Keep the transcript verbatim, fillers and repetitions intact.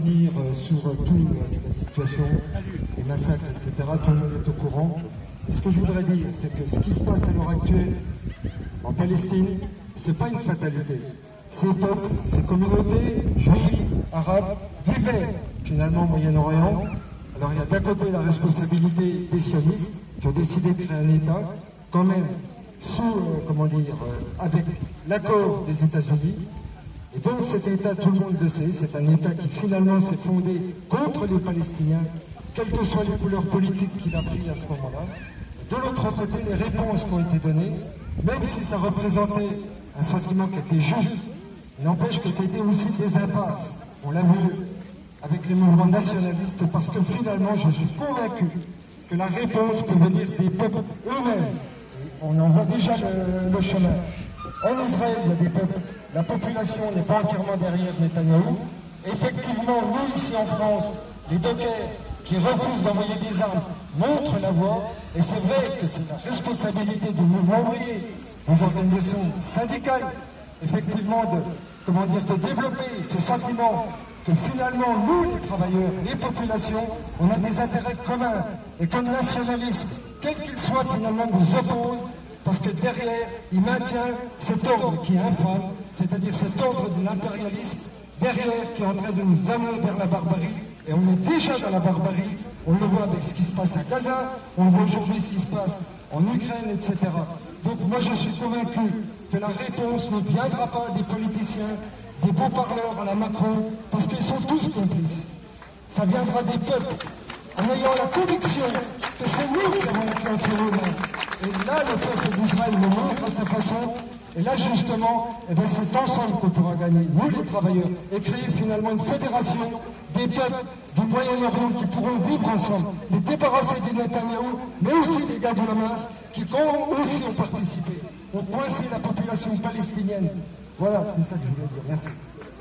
revenir euh, sur euh, tout euh, la situation, les massacres, et cetera. Tout le monde est au courant. Et ce que je voudrais dire, c'est que ce qui se passe à l'heure actuelle en Palestine, c'est pas une fatalité. Ces peuples, ces communautés juives, arabes, vivaient finalement au Moyen-Orient. Alors il y a d'un côté la responsabilité des sionistes qui ont décidé de créer un État, quand même sous, euh, comment dire, euh, avec l'accord des États-Unis. Et donc cet État, tout le monde le sait, c'est un État qui finalement s'est fondé contre les Palestiniens, quelles que soient les couleurs politiques qu'il a prises à ce moment-là. De l'autre côté, les réponses qui ont été données, même si ça représentait un sentiment qui était juste, il n'empêche que c'était aussi des impasses. On l'a vu avec les mouvements nationalistes, parce que finalement, je suis convaincu que la réponse peut venir des peuples eux-mêmes. On en voit déjà le, le chemin. En Israël, il y a des peuples. La population n'est pas entièrement derrière Netanyahou. Effectivement, nous, ici en France, les dockers qui refusent d'envoyer des armes montrent la voie. Et c'est vrai que c'est la responsabilité du mouvement ouvrier, des organisations syndicales, effectivement, de, comment dire, de développer ce sentiment que finalement, nous, les travailleurs, les populations, on a des intérêts communs. Et que le nationalisme, quel qu'il soit, finalement, nous oppose, parce que derrière, il maintient cet ordre qui est infâme, c'est-à-dire cet ordre de l'impérialisme, derrière, qui est en train de nous amener vers la barbarie. Et on est déjà dans la barbarie, on le voit avec ce qui se passe à Gaza, on voit aujourd'hui ce qui se passe en Ukraine, et cetera. Donc moi, je suis convaincu que la réponse ne viendra pas des politiciens, des beaux parleurs à la Macron, parce qu'ils sont tous complices. Ça viendra des peuples, en ayant la conviction que c'est nous qui avons enclenché eux-mêmes. Et là, le peuple d'Israël le montre à sa façon, et là, justement, eh bien, c'est ensemble qu'on pourra gagner, nous les travailleurs, et créer finalement une fédération des peuples du Moyen-Orient qui pourront vivre ensemble, les débarrasser des Netanyahou, mais aussi des gars du Hamas, qui aussi ont participé, ont coincé la population palestinienne. Voilà, c'est ça que je voulais dire. Merci.